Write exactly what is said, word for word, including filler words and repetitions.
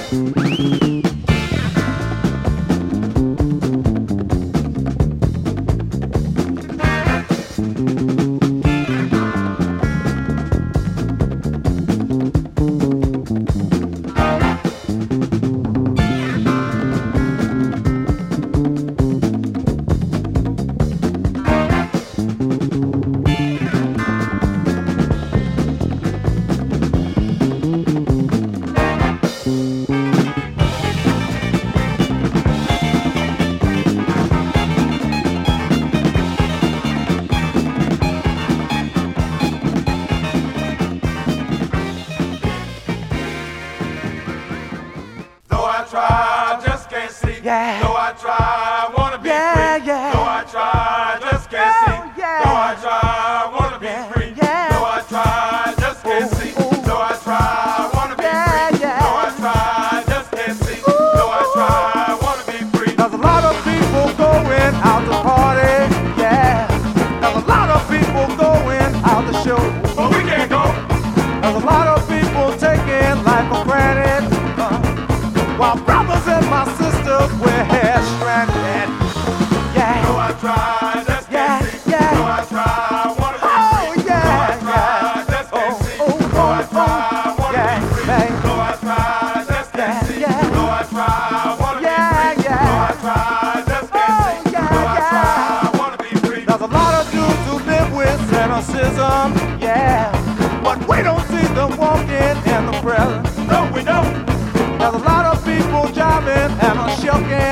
Yeah. Though I try, I wanna be yeah, free. Yeah. Though I try, I just can't oh, see. Yeah. Though I try, I wanna be yeah, free. Yeah. Though I try, I just can't oh, see. Oh. Though I try, I wanna be yeah, free. Yeah. Though I try, I just can't see. Ooh. Though I try, I wanna be free. There's a lot of people going out to party. Yeah. There's a lot of people going out to show. But we can't go. There's a lot of people taking life for granted. Uh, while brothers and my sisters we're hair stranded. Yeah. Though I try, just can't yeah, see. Yeah. Though I try, I wanna be oh, free. Yeah, though I try, yeah. just can't oh, see. Oh, though I try, I wanna yeah, be free. Man. Though I try, just can't yeah, see. Yeah. Though I try, I wanna yeah, be free. Yeah. Though I try, just can't oh, see. Yeah, though I yeah. try, I wanna be free. There's a lot of dudes who live with cynicism. Yeah. But we don't see them walking in the present. No, we don't. There's a lot of people jiving and a shucking.